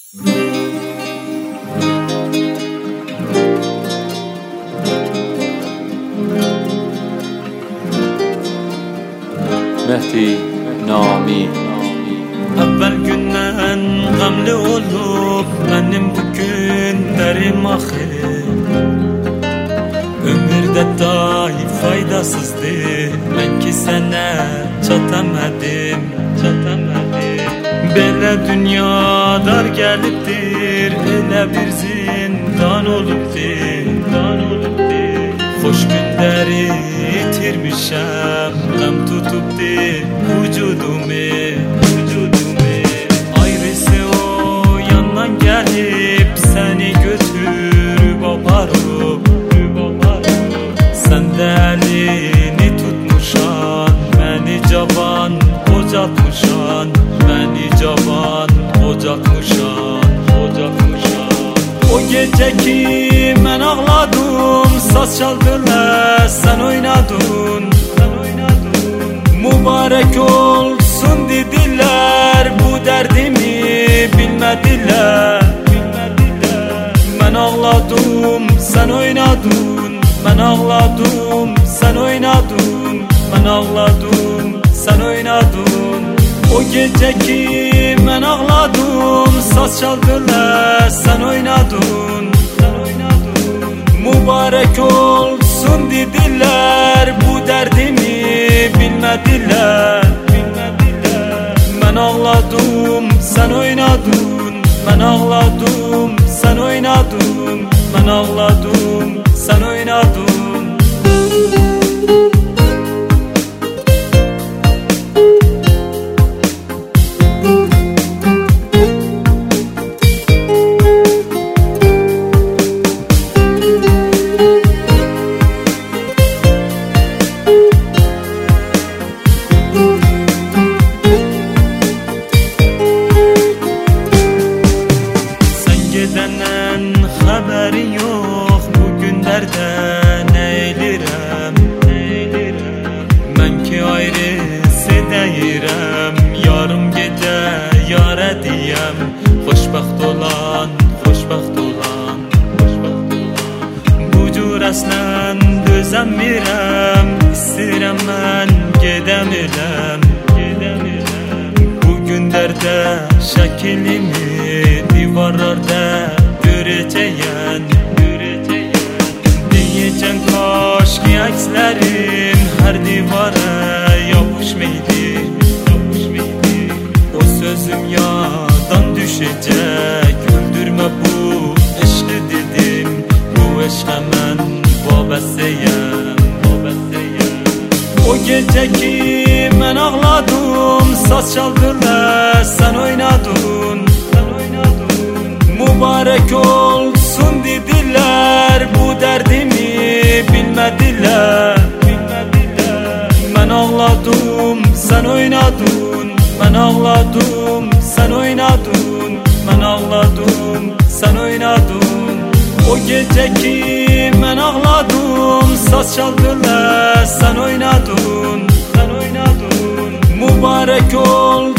Mehdi Nami. Evvel günden gamli olup benim bugünlerim ahir. Ömürde dahi faydasızdı, ben ki sana çatamadım. Böyle dünya dar gelipdir, elə bir zindan olubdir. Hoş günleri itirmişəm, gam tutubdir vücudumu. Ayrısı o yandan gelip seni götürüp aparıp, sen de elini tutmuşan, beni cavan ocatmışan, O gece ki ben ağladım, saz çaldılar sen oynadın. Mübarek olsun dediler, bu derdimi bilmediler. Ben ağladım sen oynadın, ben ağladım sen oynadın, ben ağladım sen oynadın. O gece ki ben ağladım, saz çaldılar sen oynadın. Mübarek olsun dediler, bu derdimi bilmediler. Ben ağladım sen oynadın, ben ağladım sen oynadın, ben ağladım sen oynadın. Gidenen haberi yok, bugünlerde ne eylirəm. Ben ki ayrısı deyirəm, yarım gece yara diyem. Xoşbəxt olan bu cür əslən dözəmirəm, istəyirəm mən gedəmirəm. Bugünlerde şəklimi divarlarda göreceğim. Diyeceğim kaş ki əkslərim her divara yapışmaydı. O sözüm yadan düşecek, öldürme bu eşqi dedim. Bu eşqə mən vabastəyəm. O gece ki ben ağladım, saz çaldılar sen oynadın. Mübarek olsun dediler, bu derdimi bilmediler. Ben ağladım sen oynadın, ben ağladım sen oynadın, ben ağladım sen oynadın. O gece ki ben ağladım, saz çaldılar sen oynadın. Mübarek ol